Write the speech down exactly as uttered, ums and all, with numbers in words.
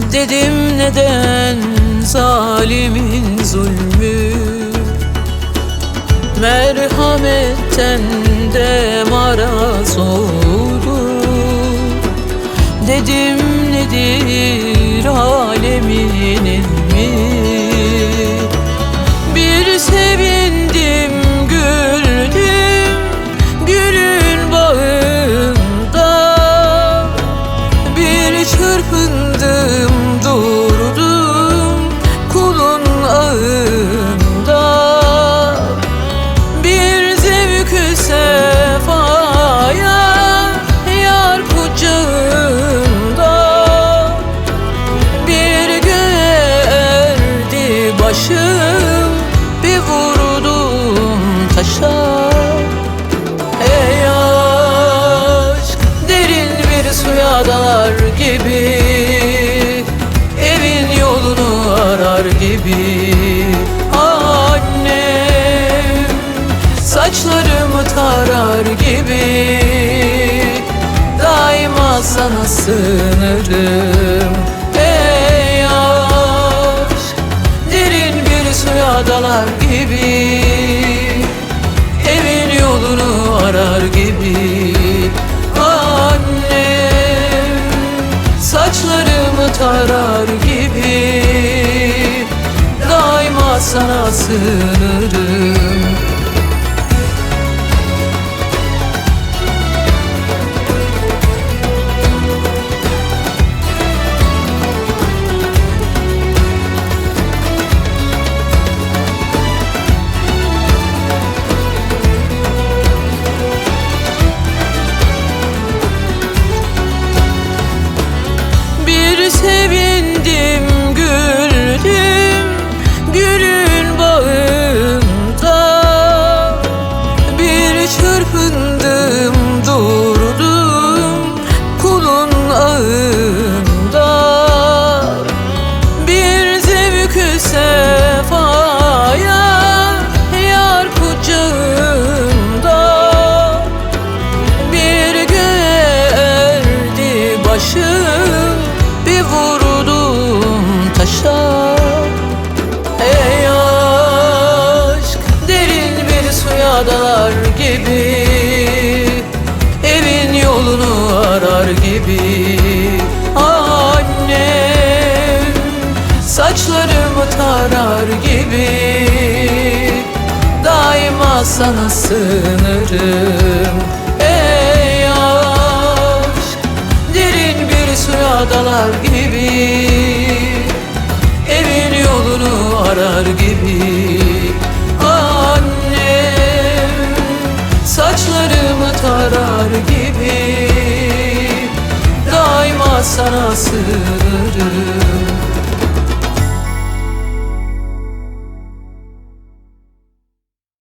Dedim neden zalimin zulmü, merhametten de maraz oldu. Dedim nedir alemin ilmi, bir sevindim güldüm gülün bağında, bir çırpındım durdum kulun ağında, bir zevk-ü sefaya yar kucağında, bir göğerdi başım bir vurdum taşa. Ey aşk derin bir suya dalar gibi, evin yolunu arar gibi. Annem saçlarımı tarar gibi, daima sana sığınırım. Ey aşk derin bir suya dalar gibi, evin yolunu arar gibi. Annem saçlarımı tarar gibi, daima sana sığınırım. Sevindim güldüm gülün bağında, bir çırpındım durdum kulun ağında, bir zevk-ü sefaya yar kucağında, bir göğerdi başım bir vurdum taşa. Ey aşk derin bir suya dalar gibi, evin yolunu arar gibi. Annem saçlarımı tarar gibi, daima sana sığınırım. Ey aşk derin bir suya dalar gibi, evin yolunu arar gibi. Annem saçlarımı tarar gibi, daima sana sığınırım.